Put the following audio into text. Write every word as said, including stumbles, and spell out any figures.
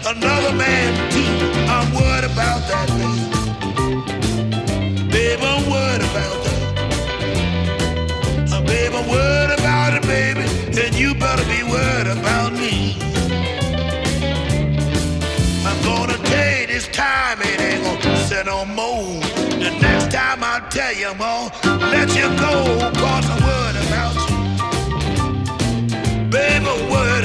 another man too. I'm worried about that, baby. Baby, I'm worried about that. Uh, baby, I'm worried about it, baby. And you better be worried about me. I'm gonna tell you this time it ain't gonna sit no more. The next time I'll tell you I'm gonna let you go, cause I'm worried about you. Baby, I'm worried